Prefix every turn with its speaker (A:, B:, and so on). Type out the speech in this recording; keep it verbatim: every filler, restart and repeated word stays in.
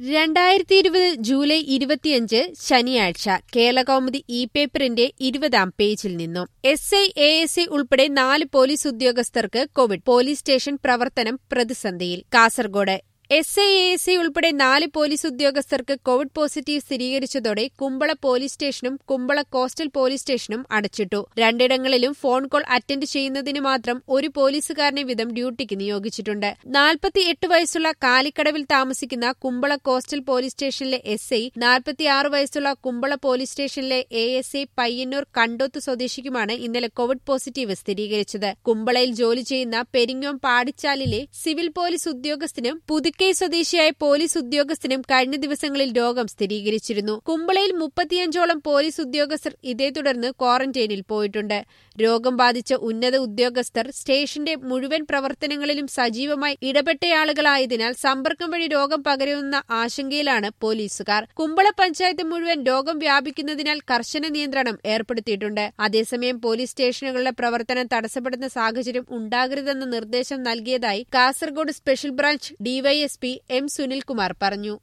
A: രണ്ടായിരത്തി ഇരുപത് ജൂലൈ ഇരുപത്തിയഞ്ച് ശനിയാഴ്ച കേരളകൗമുദി ഇ പേപ്പറിന്റെ ഇരുപതാം പേജിൽ നിന്നും S I A S I ഉൾപ്പെടെ നാല് പോലീസ് ഉദ്യോഗസ്ഥർക്ക് കോവിഡ് പോലീസ് സ്റ്റേഷൻ പ്രവർത്തനം പ്രതിസന്ധിയിൽ Kasaragod S I A S I ഉൾപ്പെടെ നാല് പോലീസ് ഉദ്യോഗസ്ഥർക്ക് കോവിഡ് പോസിറ്റീവ് സ്ഥിരീകരിച്ചതോടെ കുമ്പള പോലീസ് സ്റ്റേഷനും കുമ്പള കോസ്റ്റൽ പോലീസ് സ്റ്റേഷനും അടച്ചിട്ടു. രണ്ടിടങ്ങളിലും ഫോൺ കോൾ അറ്റൻഡ് ചെയ്യുന്നതിന് മാത്രം ഒരു പോലീസുകാരനെ വീതം ഡ്യൂട്ടിക്ക് നിയോഗിച്ചിട്ടുണ്ട്. നാൽപ്പത്തിയെട്ട് വയസ്സുള്ള കാലിക്കടവിൽ താമസിക്കുന്ന കുമ്പള കോസ്റ്റൽ പോലീസ് സ്റ്റേഷനിലെ എസ് ഐ, നാൽപ്പത്തിയാറ് വയസ്സുള്ള കുമ്പള പോലീസ് സ്റ്റേഷനിലെ A S I Payyanur Kandoth സ്വദേശിക്കുമാണ് ഇന്നലെ കോവിഡ് പോസിറ്റീവ് സ്ഥിരീകരിച്ചത്. കുമ്പളയിൽ ജോലി ചെയ്യുന്ന പെരിങ്ങോം പാടിച്ചാലിലെ സിവിൽ പോലീസ് ഉദ്യോഗസ്ഥനും പുതുക്കി കെ സ്വദേശിയായ പോലീസ് ഉദ്യോഗസ്ഥനും കഴിഞ്ഞ ദിവസങ്ങളിൽ രോഗം സ്ഥിരീകരിച്ചിരുന്നു. കുമ്പളയിൽ മുപ്പത്തിയഞ്ചോളം പോലീസ് ഉദ്യോഗസ്ഥർ ഇതേ തുടർന്ന് ക്വാറന്റൈനിൽ പോയിട്ടുണ്ട്. രോഗം ബാധിച്ച ഉന്നത ഉദ്യോഗസ്ഥർ സ്റ്റേഷന്റെ മുഴുവൻ പ്രവർത്തനങ്ങളിലും സജീവമായി ഇടപെട്ടയാളുകളായതിനാൽ സമ്പർക്കം വഴി രോഗം പകരുമെന്ന ആശങ്കയിലാണ് പോലീസുകാർ. കുമ്പള പഞ്ചായത്ത് മുഴുവൻ രോഗം വ്യാപിക്കുന്നതിനാൽ കർശന നിയന്ത്രണം ഏർപ്പെടുത്തിയിട്ടുണ്ട്. അതേസമയം പോലീസ് സ്റ്റേഷനുകളുടെ പ്രവർത്തനം തടസ്സപ്പെടുന്ന സാഹചര്യം ഉണ്ടാകരുതെന്ന നിർദ്ദേശം നൽകിയതായി Kasaragod special branch DYSP M Sunilkumar പറഞ്ഞു.